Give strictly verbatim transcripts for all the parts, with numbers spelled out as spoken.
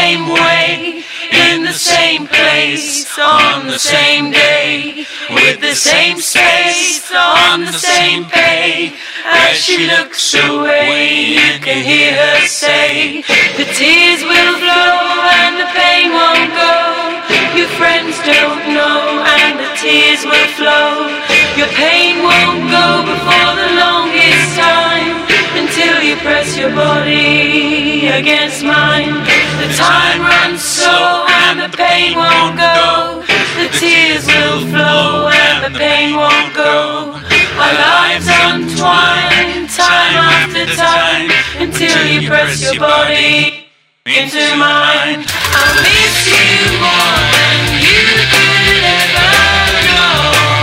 same way, in the same place, on the same day, with the same space, on the same pay. As she looks away, you can hear her say, the tears will flow and the pain won't go. Your friends don't know and the tears will flow. Your pain won't go before the longest time, until you press your body against mine. The time runs slow and the pain won't go. The tears will flow and the pain won't go. Our lives untwine, time after time, until you press your body into mine. I'll miss you more than you could ever know.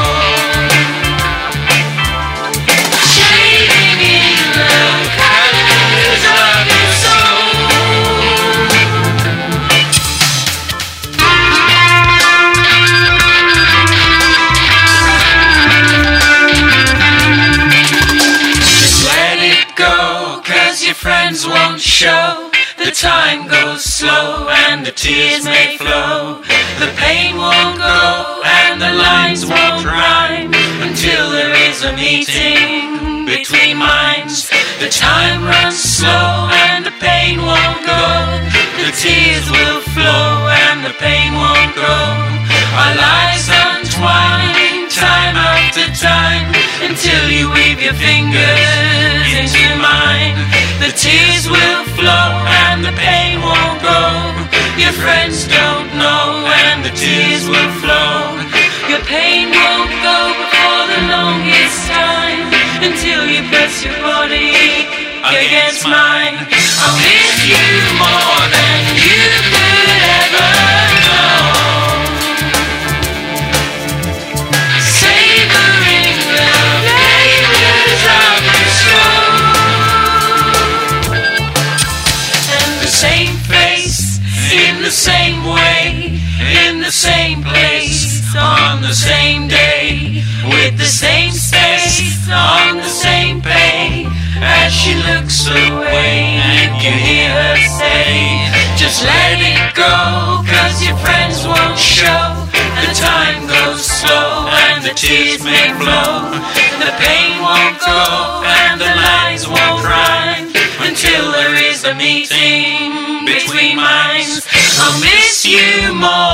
Shading in the colors of your soul. Just let it go, 'cause your friends won't show. The time goes slow and the tears may flow. The pain won't go and the lines won't rhyme, until there is a meeting between minds. The time runs slow and the pain won't go. The tears will flow and the pain won't go. Our lives untwine, time after time, until you weave your fingers into mine. The tears will flow and the pain won't go. Your friends don't know and the tears will flow. Your pain won't go before the longest time, until you press your body against mine. I'll miss you more than you could ever know. Savoring the flavors of your soul. And the same face, in the same way, in the same place, on the same day, with the same space, on the same pay. As she looks away, you can hear her say, just let it go, 'cause your friends won't show. The time goes slow and the tears may flow. The pain won't go and the lines won't rhyme, until there is a meeting between minds. I'll miss you more